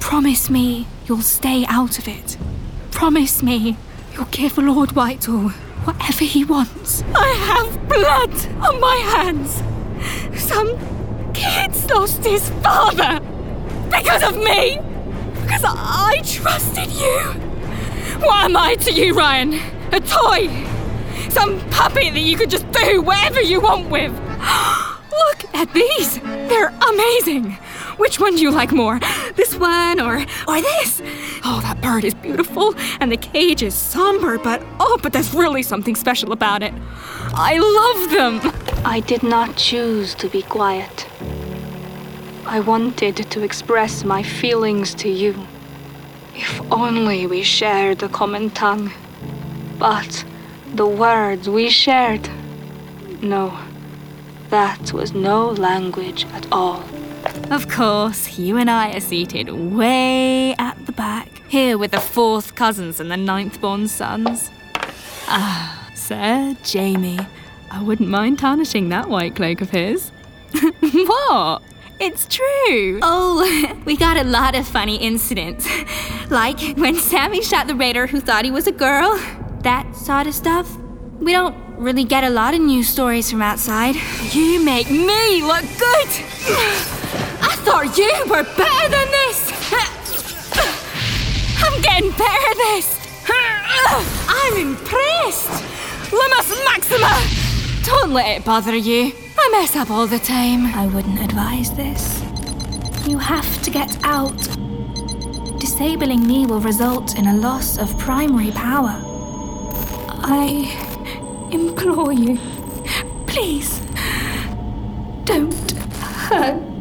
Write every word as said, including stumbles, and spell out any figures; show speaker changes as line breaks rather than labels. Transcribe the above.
Promise me you'll stay out of it. Promise me you'll give Lord Whitehall whatever he wants. I have blood on my hands. Some kid's lost his father because of me. Because I trusted you. What am I to you, Ryan? A toy? Some puppet that you could just do whatever you want with? Look at these. They're amazing. Which one do you like more? This one or or this? Oh, that bird is beautiful, and the cage is somber, but oh, but there's really something special about it. I love them.
I did not choose to be quiet. I wanted to express my feelings to you. If only we shared a common tongue. But the words we shared, no, that was no language at all.
Of course, you and I are seated way at the back, here with the fourth cousins and the ninth-born sons. Ah, Sir Jamie, I wouldn't mind tarnishing that white cloak of his. What? It's true. Oh, we got a lot of funny incidents. Like when Sammy shot the raider who thought he was a girl. That sort of stuff. We don't really get a lot of news stories from outside. You make me look good. I thought you were better than this. I'm getting better at this. I'm impressed. Lumos Maxima. Don't let it bother you. I mess up all the time. I wouldn't advise this. You have to get out. Disabling me will result in a loss of primary power. I implore you, please, don't hurt